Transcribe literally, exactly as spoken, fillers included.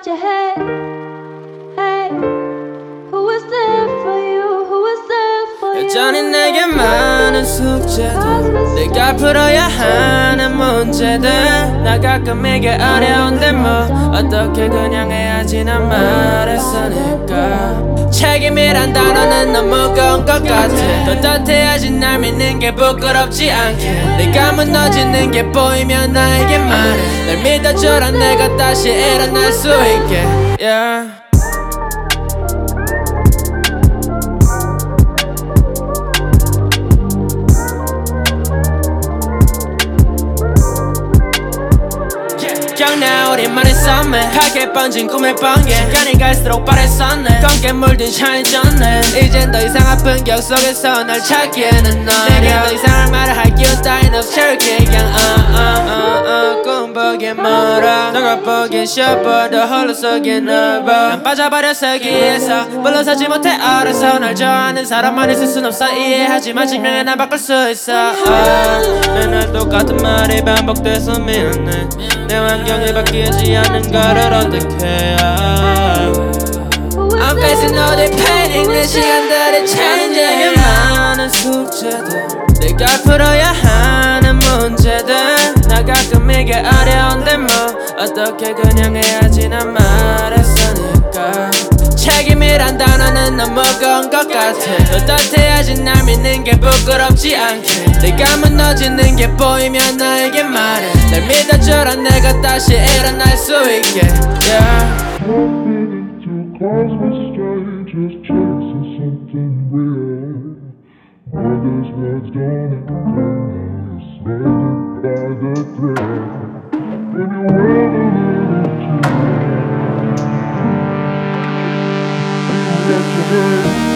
lost your head. Hey, who was there for you? Who was there for you? 여전히 내게 많은 숙제들, 내가 풀어야 하는 문제들. 나 가끔 이게 어려운데 뭐 어떻게 그냥 해야지 난 말했으니까. 책임이란 단어는 너무 무거운 것 같아. 떳떳해야지 날 믿는 게 부끄럽지 않게. 내가 무너지는 게 보이면 나에게 말해. 날 믿어줘라 내가 다시 일어날 수 있게. yeah. 기억나 우리만의 썸에 하게 번진 꿈의 번개. 시간이 갈수록 바랬었네. 검게 물든 샤인졌네. 이젠 더 이상 아픈 기억 속에서 날 찾기에는 너 내게 더 이상 말을 할 기운 따윈 없이 그냥 uh, uh, uh, uh, 꿈 보기 멀어. 너가 보기엔 쉬어버려 홀로 속에 넓어. 난 빠져버렸어 여기에서 물러서지 못해 얼어서. 날 좋아하는 사람만 있을 순 없어 이해하지만 증명해 난 바꿀 수 있어. uh, 맨날 똑같은 말이 반복돼서 미안해. 내 환경이 바뀌지 않는 거를 어떻게 해. I'm facing all the pain. 내 시간들이 changing. 많은 숙제들, 내가 풀어야 하는 문제들. 나 가끔 이게 어려운데 뭐 어떻게 그냥 해야지 난 말했으니까. 책임이란 단어는 너무 무거운 것 같아. 떳떳해야지 날 믿는 게 부끄럽지 않게. 내가 무너지는 게 보이면 나에게 말해. 날 믿어줘라 내가 다시 일어날 수 있게. yeah. Cause we're strangers chasing something real. Others' words don't encourage, snagged by the thread. When you wear a little too much, you got your head.